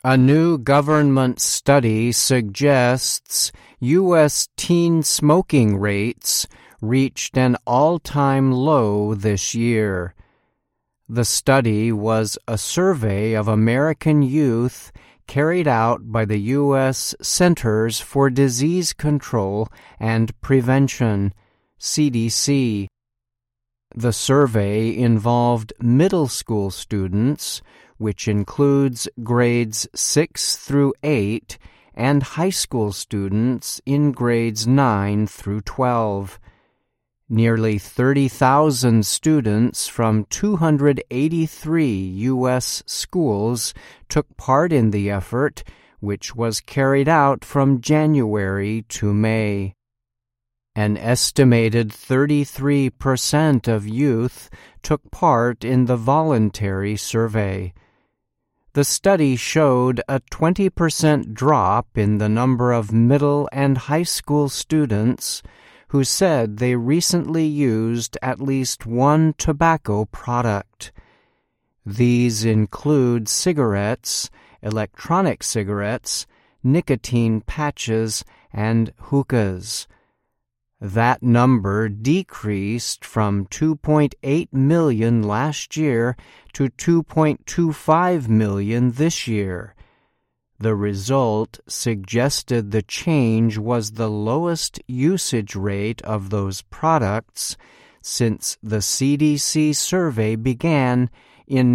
A new government study suggests U.S. teen smoking rates reached an all-time low this year. The study was a survey of American youth carried out by the U.S. Centers for Disease Control and Prevention, CDC. The survey involved middle school students, which includes grades 6 through 8, and high school students in grades 9 through 12. Nearly 30,000 students from 283 U.S. schools took part in the effort, which was carried out from January to May. An estimated 33% of youth took part in the voluntary survey. The study showed a 20% drop in the number of middle and high school students who said they recently used at least one tobacco product. These include cigarettes, electronic cigarettes, nicotine patches, and hookahs. That number decreased from 2.8 million last year to 2.25 million this year. The result suggested the change was the lowest usage rate of those products since the CDC survey began in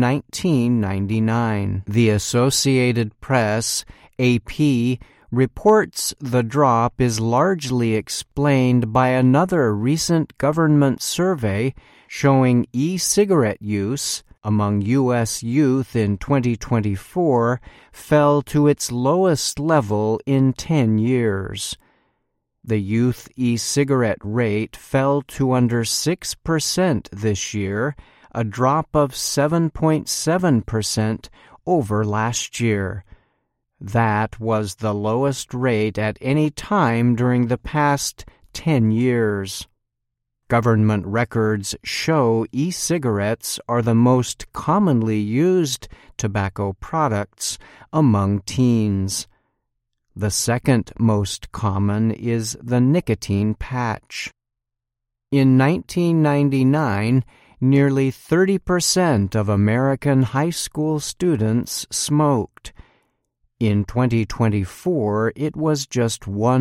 1999. The Associated Press, AP, reports the drop is largely explained by another recent government survey showing e-cigarette use among U.S. youth in 2024 fell to its lowest level in 10 years. The youth e-cigarette rate fell to under 6% this year, a drop of 7.7% over last year. That was the lowest rate at any time during the past 10 years. Government records show e-cigarettes are the most commonly used tobacco products among teens. The second most common is the nicotine patch. In 1999, nearly 30% of American high school students smoked. In 2024, it was just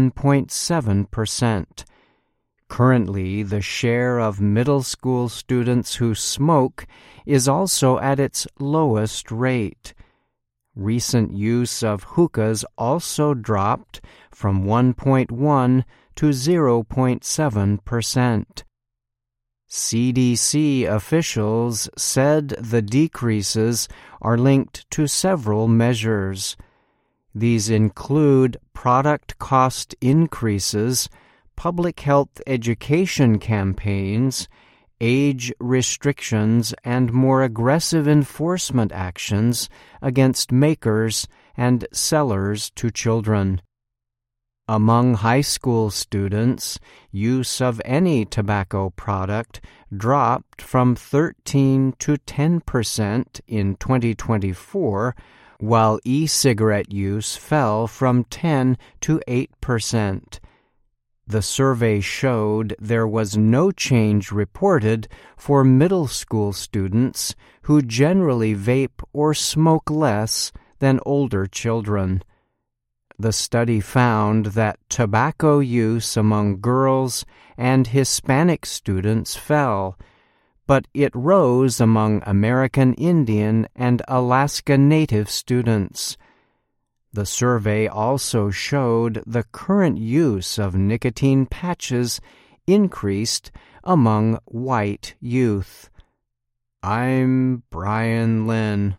1.7%. Currently, the share of middle school students who smoke is also at its lowest rate. Recent use of hookahs also dropped from 1.1 to 0.7%. CDC officials said the decreases are linked to several measures. These include product cost increases, public health education campaigns, age restrictions, and more aggressive enforcement actions against makers and sellers to children. Among high school students, use of any tobacco product dropped from 13 to 10% in 2024, while e-cigarette use fell from 10 to 8%. The survey showed there was no change reported for middle school students who generally vape or smoke less than older children. The study found that tobacco use among girls and Hispanic students fell, but it rose among American Indian and Alaska Native students. The survey also showed the current use of nicotine patches increased among white youth. I'm Brian Lynn.